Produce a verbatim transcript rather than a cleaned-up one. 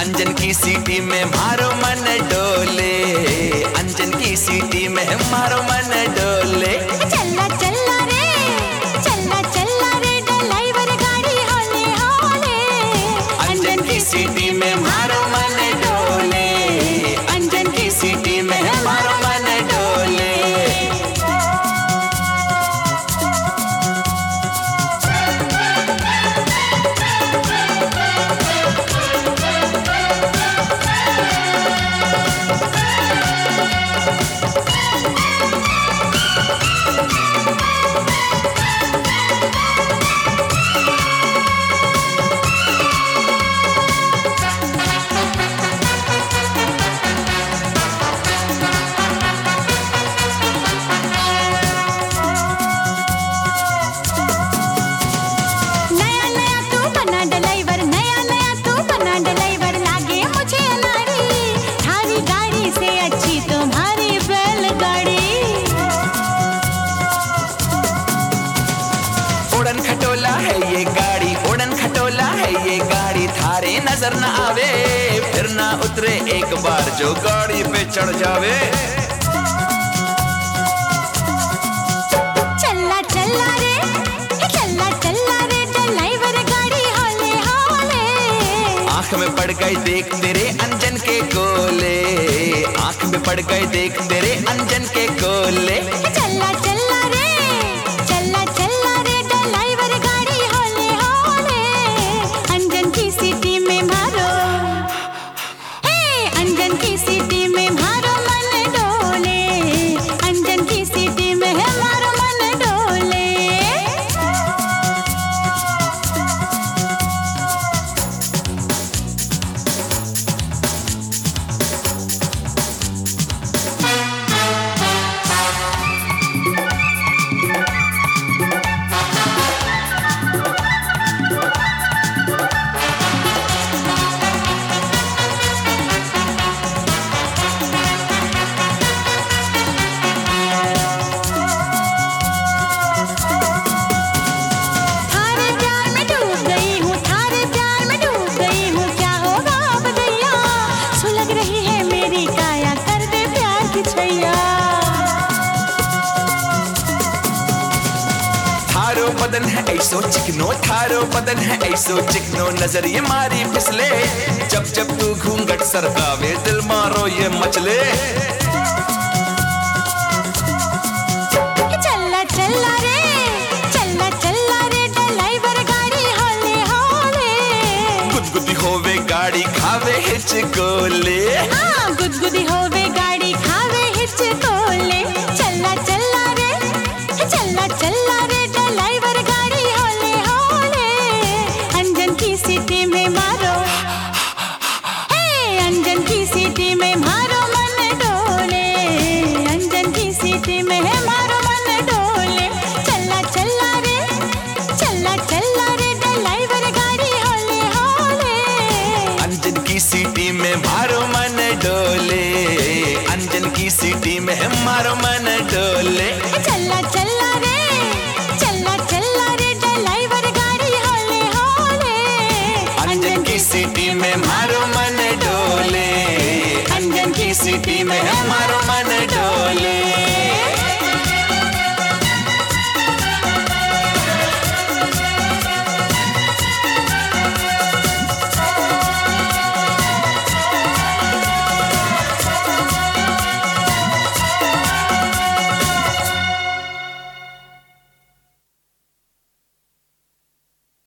अंजन की सीटी में मारो मन डोले, अंजन की सीटी में मारो मन डोले। चल्ला चल्ला रे, चल्ला चल्ला रे ड्राइवर गाड़ी होले होले। अंजन की सीटी में मारो मन डोले, अंजन की सीटी में मारो मन डोले। उड़न खटोला है ये गाड़ी, उड़न खटोला है ये गाड़ी, थारे नजर न आवे फिर ना उतरे एक बार जो गाड़ी पे चढ़ जावे। चल्ला चल्ला रे, चल्ला चल्ला रे ड्राइवर गाड़ी होले होले। आंख में पड़ गई देख तेरे अंजन के गोले, आंख में पड़ गई देख तेरे अंजन के गोले। चल्ला चल्ला रे, चल्ला चल्ला रे ड्राइवर गाड़ी होले होले। अंजन की सीटी में मारो, हे अंजन की सीटी में मारो मन डोले, अंजन की सीटी में मारो मन डोले। थारो बदन है ऐसो चिकनो, थारो बदन है ऐसो चिकनो, नजर ये मारी फिसले जब जब तू घूंघट सरकावे, दिल मारो ये मचले। चल्ला चल्ला रे, चल्ला चल्ला रे ड्राइवर गाड़ी होले होले। गुदगुदी होवे गाड़ी खावे हिचकोले, हाँ गुदगुदी होवे गाड़ी खावे हिचकोले। चल्ला चल्ला रे, चल्ला चल्ला रे ड्राइवर गाड़ी होले होले। अंजन की सीटी में मारो, हे अंजन की सीटी में मारो मन डोले, अंजन की सीटी में मारो मन डोले। चल्ला चल्ला रे, चल्ला चल्ला रे ड्राइवर गाड़ी होले होले। अंजन की सीटी में मारो मन डोले, अंजन की सीटी में मारो मन डोले। चल्ला चल्ला रे, चल्ला चल्ला रे ड्राइवर गाड़ी होले होले। अंजन की सीटी में मारो मन डोले, अंजन की सीटी में मारो मन डोले।